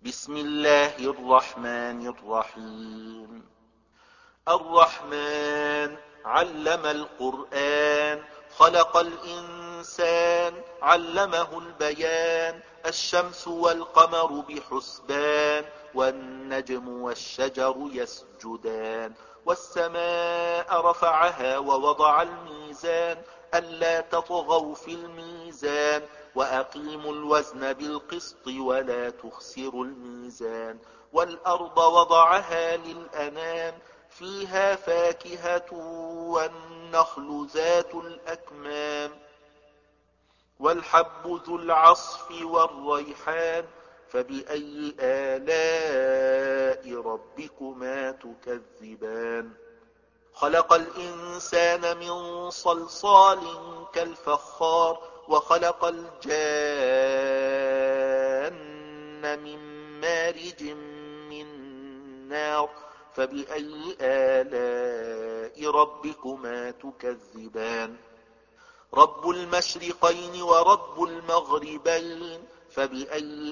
بسم الله الرحمن الرحيم. الرحمن علم القرآن، خلق الإنسان، علمه البيان. الشمس والقمر بحسبان، والنجم والشجر يسجدان. والسماء رفعها ووضع الميزان، ألا تطغوا في الميزان، وأقيموا الوزن بالقسط ولا تخسروا الميزان. والأرض وضعها للأنام، فيها فاكهة والنخل ذات الأكمام، والحب ذو العصف والريحان. فبأي آلاء ربكما تكذبان؟ خلق الإنسان من صلصال كالفخار، وخلق الجان من مارج من نار. فبأي آلاء ربكما تكذبان؟ رب المشرقين ورب المغربين، فبأي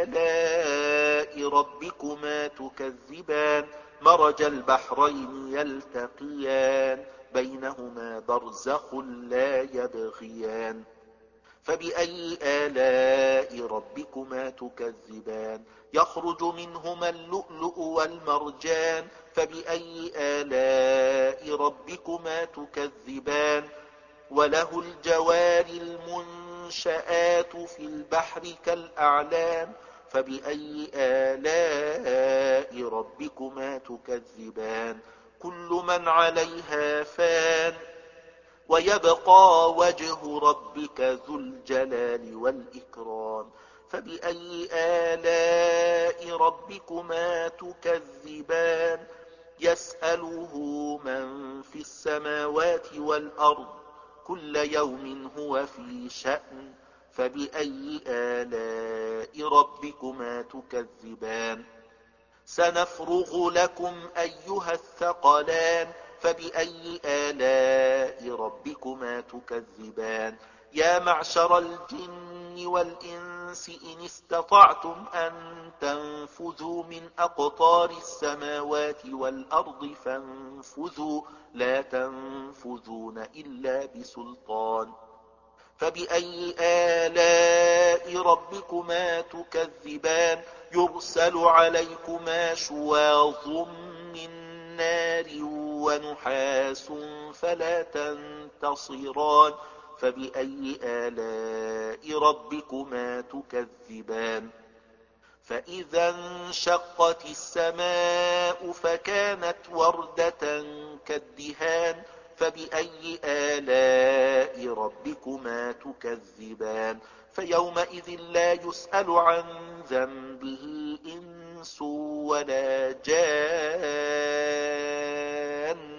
آلاء ربكما تكذبان؟ مرج البحرين يلتقيان، بينهما برزخ لا يبغيان. فبأي آلاء ربكما تكذبان؟ يخرج منهما اللؤلؤ والمرجان. فبأي آلاء ربكما تكذبان؟ وله الجوار المنشآت في البحر كالأعلام. فبأي آلاء ربكما تكذبان؟ كل من عليها فان، ويبقى وجه ربك ذو الجلال والإكرام. فبأي آلاء ربكما تكذبان؟ يسأله من في السماوات والأرض، كل يوم هو في شأن. فبأي آلاء ربكما تكذبان؟ سنفرغ لكم أيها الثقلان. فبأي آلاء ربكما تكذبان؟ يا معشر الجن والإنس إن استطعتم أن تنفذوا من أقطار السماوات والأرض فانفذوا، لا تنفذون إلا بسلطان. فبأي آلاء ربكما تكذبان؟ يرسل عليكما شواظ من نار ونحاس فلا تنتصران. فبأي آلاء ربكما تكذبان؟ فإذا انشقت السماء فكانت وردة كالدهان. فبأي آلاء ربكما تكذبان؟ فيومئذ لا يسأل عن ذنبه إنس ولا جان.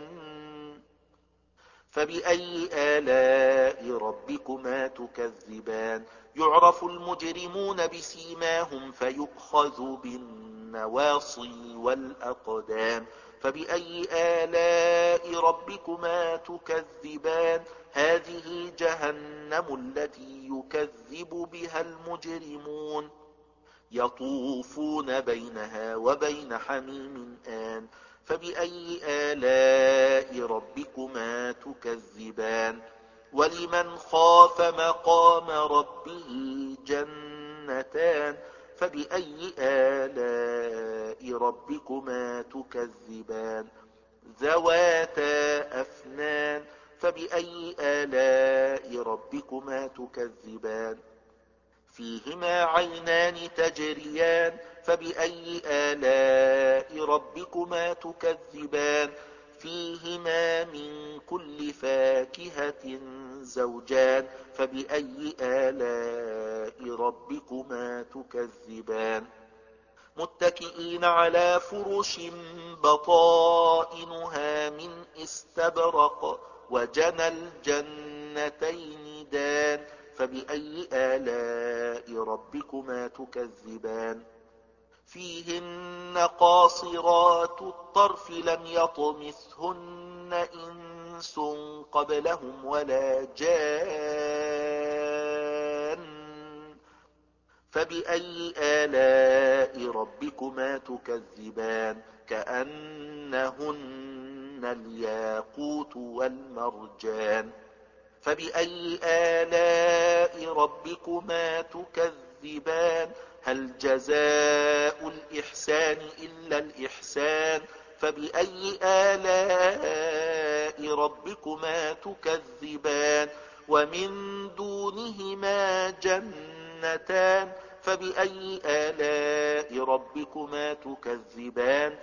فبأي آلاء ربكما تكذبان؟ يعرف المجرمون بسيماهم فيؤخذ بالنواصي والأقدام. فبأي آلاء ربكما تكذبان؟ هذه جهنم التي يكذب بها المجرمون، يطوفون بينها وبين حميم آن. فبأي آلاء ربكما تكذبان؟ ولمن خاف مقام ربه جنتان. فبأي آلاء ربكما تكذبان؟ ذواتا أفنان. فبأي آلاء ربكما تكذبان؟ فيهما عينان تجريان. فبأي آلاء ربكما تكذبان؟ فيهما من كل فاكهة زوجان. فبأي آلاء ربكما تكذبان؟ متكئين على فرش بطائنها من استبرق، وجنى الجنتين دان. فبأي آلاء ربكما تكذبان؟ فيهن قاصرات الطرف لم يطمثهن إنس قبلهم ولا جان. فبأي آلاء ربكما تكذبان كأنهن الياقوت والمرجان فبأي آلاء ربكما تكذبان هل جزاء الإحسان إلا الإحسان فبأي آلاء ربكما تكذبان ومن دونهما جنتان فبأي آلاء ربكما تكذبان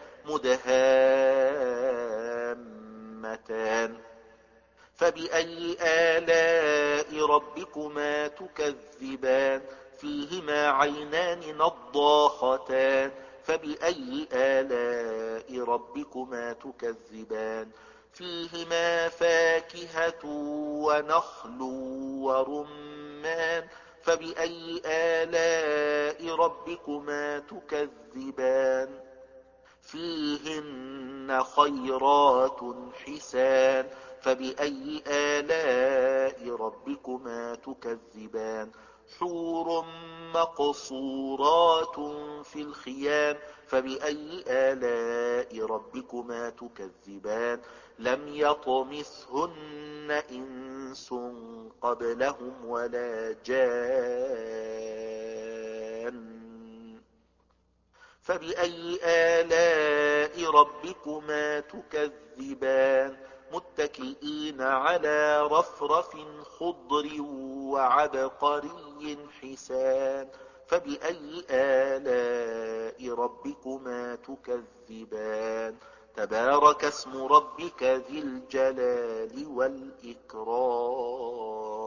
مدهامتان فبأي آلاء ربكما تكذبان فيهما عينان نضاختان فبأي آلاء ربكما تكذبان فيهما فاكهة ونخل ورمان فبأي آلاء ربكما تكذبان فيهن خيرات حسان فبأي آلاء ربكما تكذبان حور مقصورات في الخيام فبأي آلاء ربكما تكذبان لم يطمثهن إنس قبلهم ولا جان فبأي آلاء ربكما تكذبان متكئين على رفرف خضر وعبقري حسان فبأي آلاء ربكما تكذبان تبارك اسم ربك ذي الجلال والإكرام